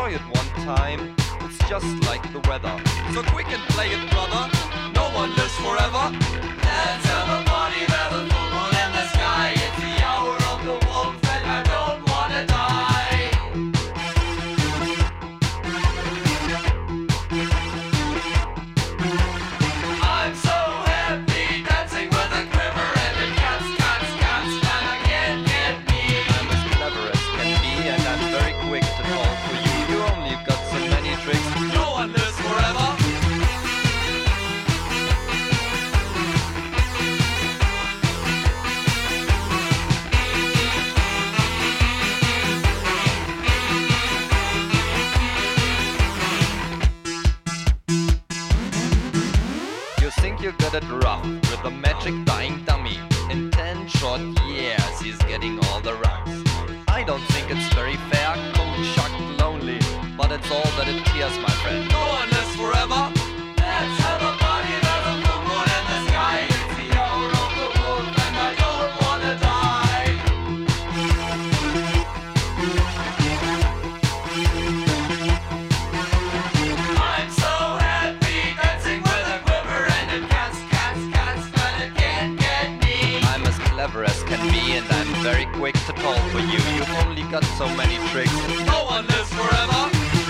enjoy it one time. It's just like the weather. So quick and play it, brother. No one lives forever. Let's have a party, there's a full moon in the sky. It's the hour of the wolf and I don't wanna die. I'm so happy, dancing with a quiver and it cats, and I can't get me. I'm as clever as can be and I'm very quick to fall for you. You only got so many tricks. No one lives forever. You think you got it rough with a magic dying dummy. In 10 short years he's getting all the rugs. I don't think it's very fair, cold, shocked, lonely, but it's all that it tears, my friend. No one lives forever. Let's have a party, there's a full moon in the sky. It's the hour of the wolf and I don't wanna die. I'm so happy, dancing with a quiver and it cats, but it can't get me. I'm as clever as can be and I'm very quick to call for you. You've only got so many tricks. No one lives forever.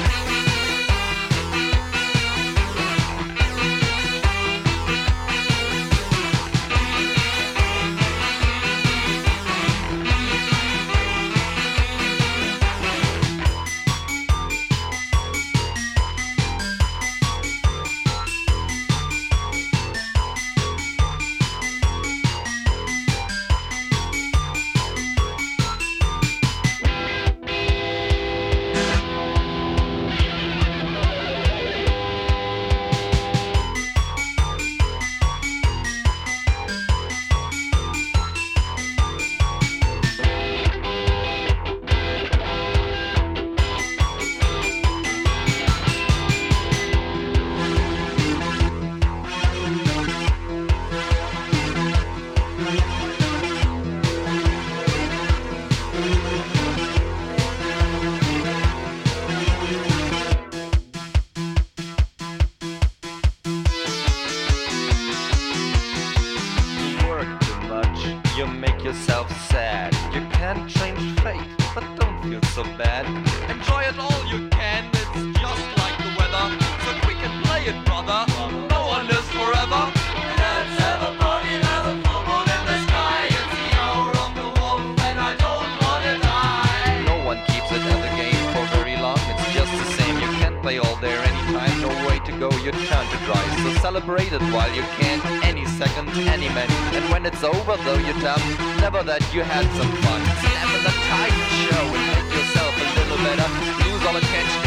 You make yourself sad. You can't change fate, but don't feel so bad. Enjoy it all you can, it's just like the weather. So quick and play it, brother. No one lives forever. Let's have a party, there's a full moon in the sky. It's the hour of the wolf and I don't wanna die. No one keeps it as a game for very long. It's just the same, you can't play all there anytime. No way to go, your turn to dry. So celebrate it while you can. Any second, any minute. And when it's over though you're done, never that you had some fun. Snap in the tide show and make yourself a little better. Lose all attention